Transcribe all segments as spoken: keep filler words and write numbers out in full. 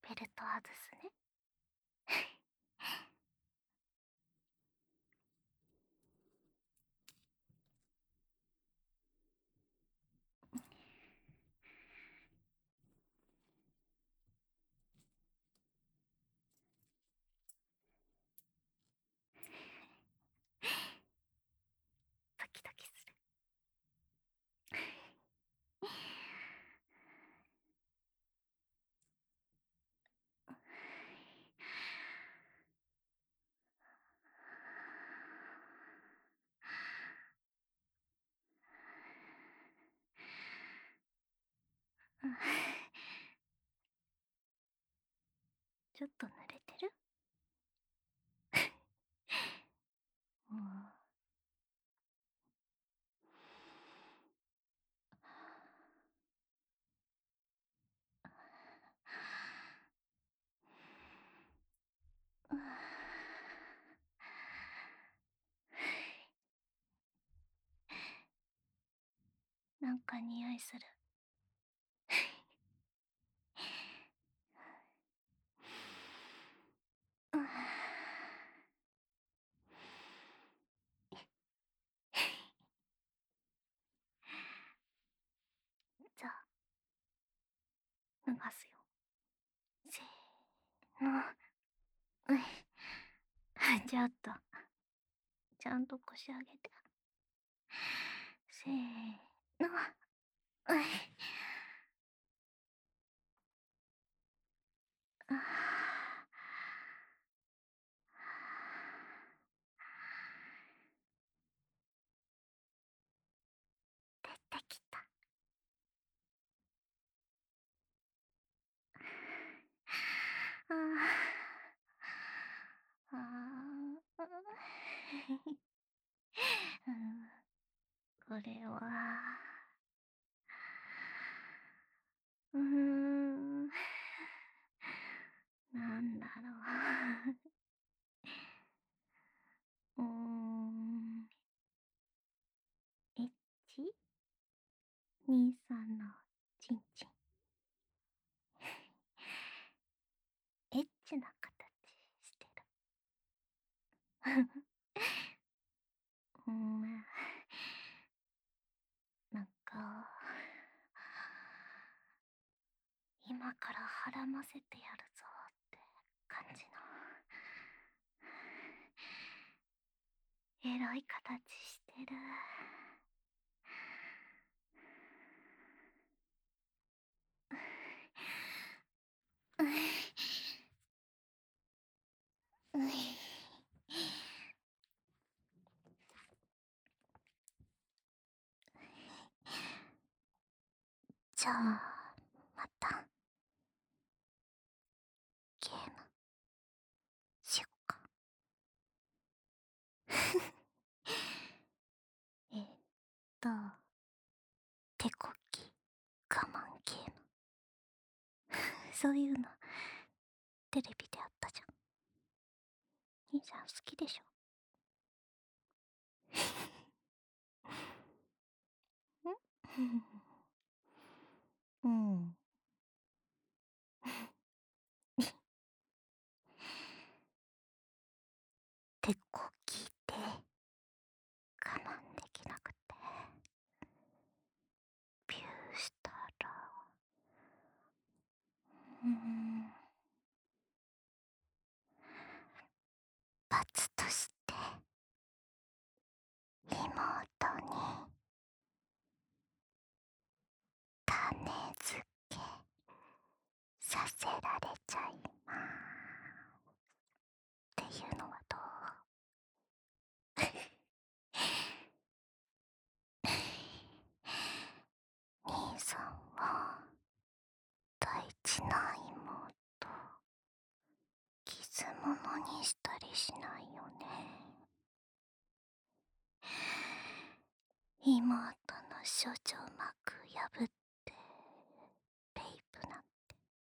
ベルト外すね。ドキドキする。ちょっと濡れてる？もうなんか匂いする。じゃあ脱がすよ。せーの。うい。ちょっとちゃんと腰上げて。せーの。うい。あ出てきた。あああうん、これはうーんなんだろう。うーんエッチ兄さんのチンチンエッチな形してる。うん、なんか今からはらませてやるぞって感じのエロい形してる。ういういじゃあまたゲームしよっか。えっと手こき我慢ゲームそういうのテレビであったじゃん。兄さん好きでしょ？んうん手こきで我慢できなくてビューしたらうん罰として妹に種付けさせられちゃいますっていうのはどう？兄さんは大事な妹傷物にしたりしないよね。妹の処女膜破ってレイプなんて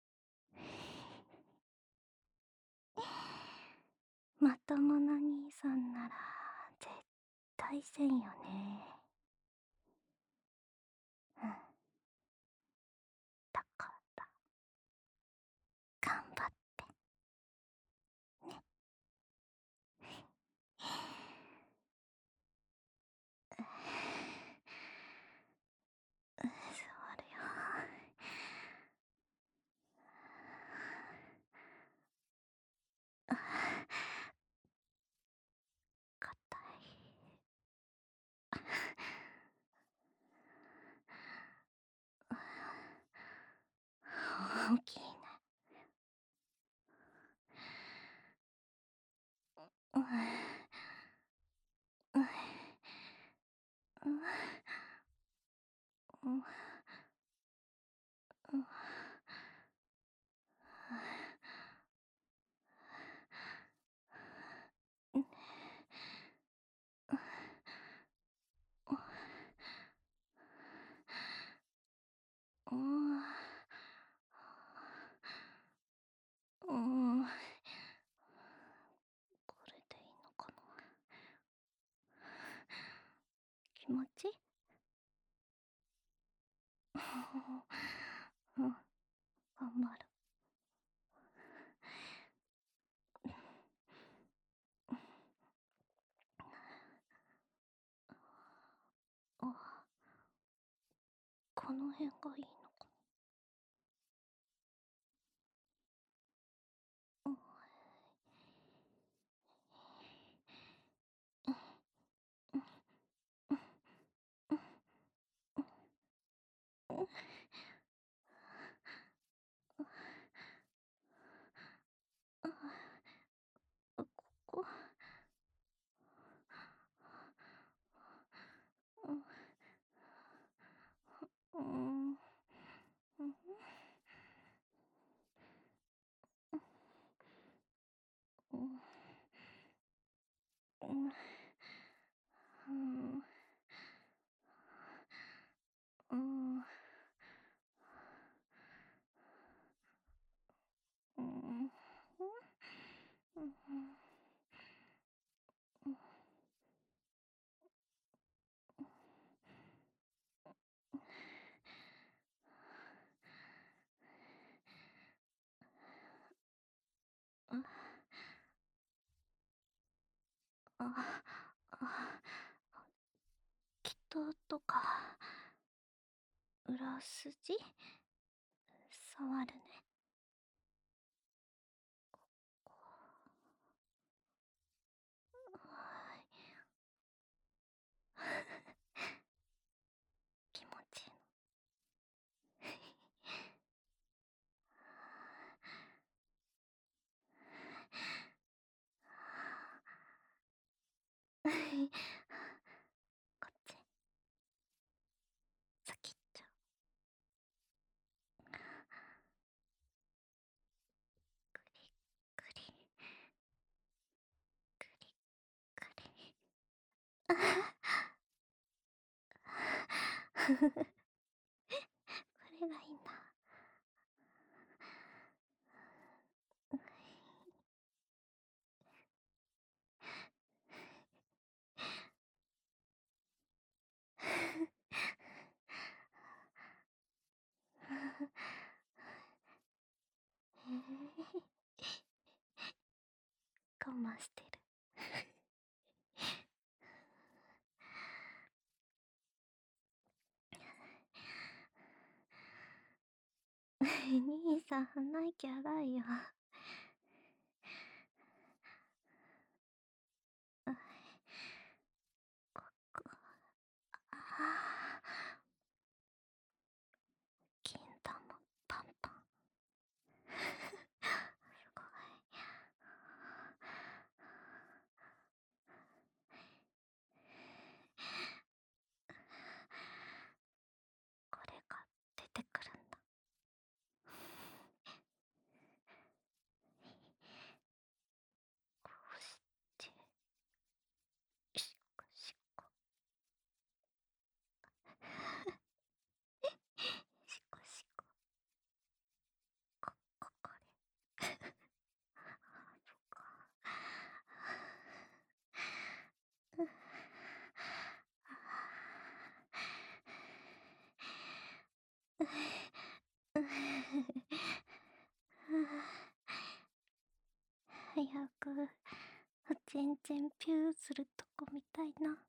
まともな兄さんなら絶対せんよね。うんだから頑うんうんうんうんうんうんうんうんこれでいいのかな。気持ちうん、頑張る。あ、この辺がいいのかな。ここうんうんうんうんうんうんうんああ祈祷とか裏筋触るね。気持ちいいの。こっち先行っちゃう。クリクリクリクリ。これがいいんだ。我慢してる。兄さん鼻息荒いよ。ここあ金玉パンパン。すごい。これが出てくるんだ。こうしてしこしこしこしここここれあそっか早くおちんちんピューするとこみたいな。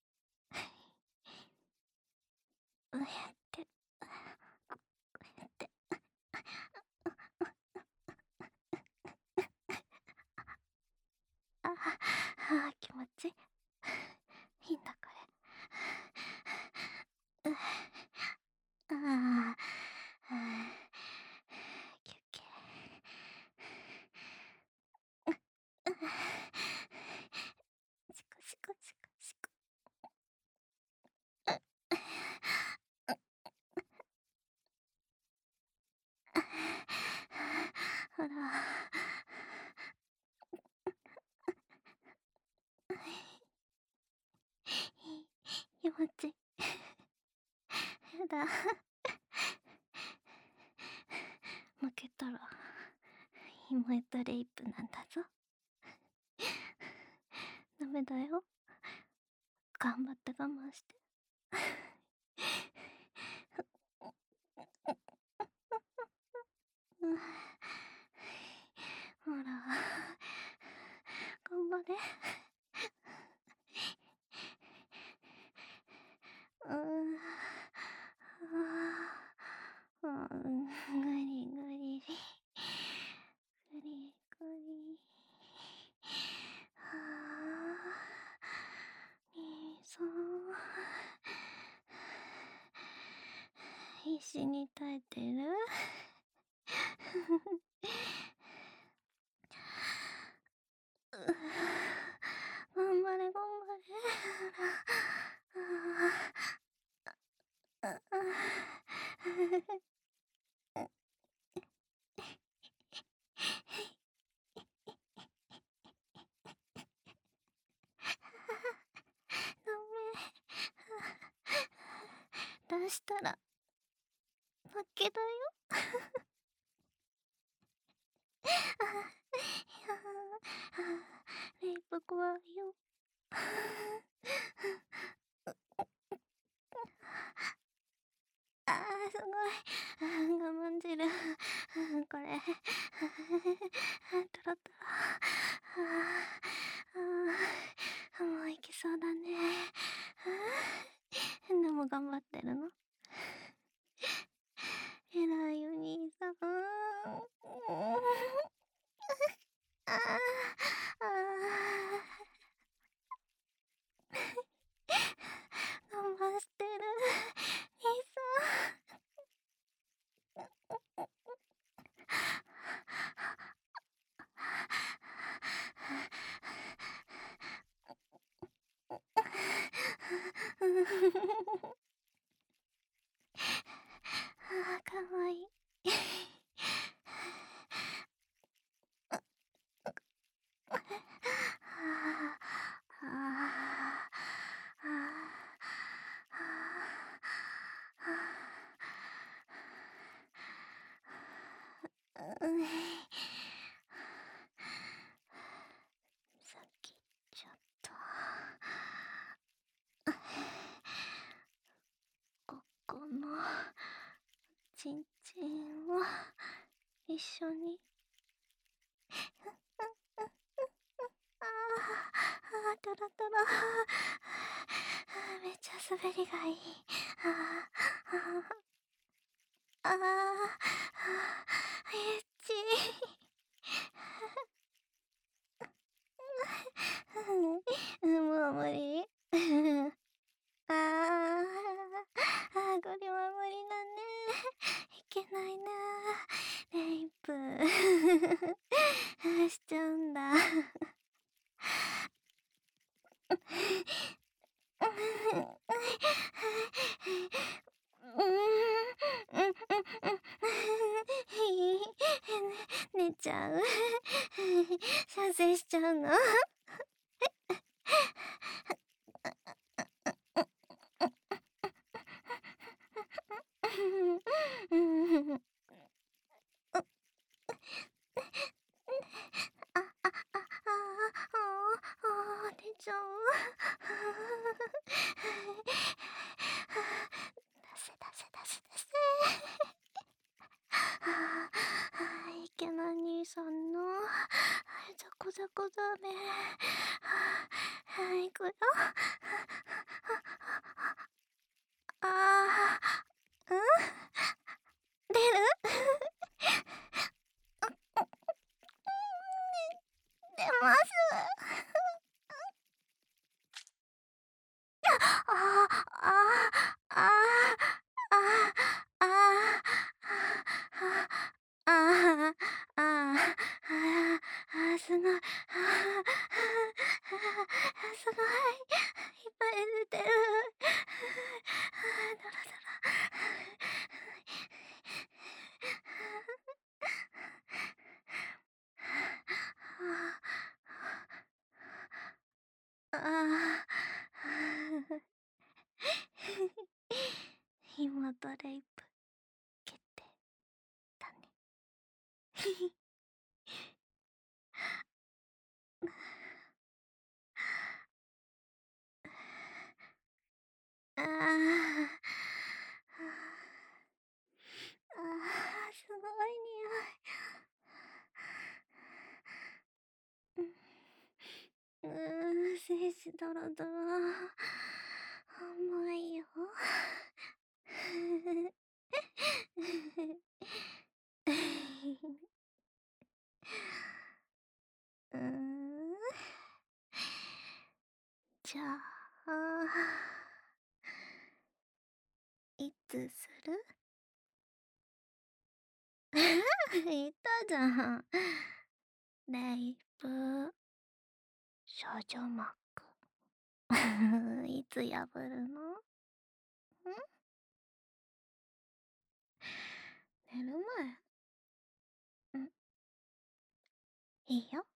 うえってうえってああ気持ちいいいんだこれ。うああ休憩。 ら。気持ちいい。やだ。負けたらヒモエトレイプなんだぞ。ダメだよ。頑張って我慢して。ほら、頑張れ。うん、あー、うん、ぐりぐり、ぐりぐり。はあ、にそう。必死に耐えてる。頑張れ頑張れ。ダメ。出したら負けだよ。レイプ怖いよ。あー、すごい。我慢汁。これ。トロトロ。あー、もういけそうだね。でも頑張ってるの。偉いお兄さん。あー、あー、我慢してる。兄さん。あー、かわいい。さっきちょっとここのちんちんを一緒に。あー、トロトロ。めっちゃ滑りがいい。あー、あー、あー、エッチ。もう無理。あー、あー、これは無理だね。いけないな。レイプしちゃうんだ。寝ちゃう。射精しちゃうの。あ、あ、あ、あ、あ、出ちゃう。出せ出せ出せ出せ。ああ、いけな兄さんのザコザコザメ。はい、いくよ。ああ、うん、出る。出ます。ああ、ああ、ああ、ああ、ああ、ああ、ああ、すごい。ああ、すごい。いっぱい出てる。ドロドロ。 ああ。妹レイプ決定だね。ああ。ああ、すごい匂い。うん、うーん、精子ドロドロ。重いよ。うーん。じゃあ、いつする？言ったじゃん。レイプ少女マック。いつ破るの？ん？寝る前？ん。いいよ。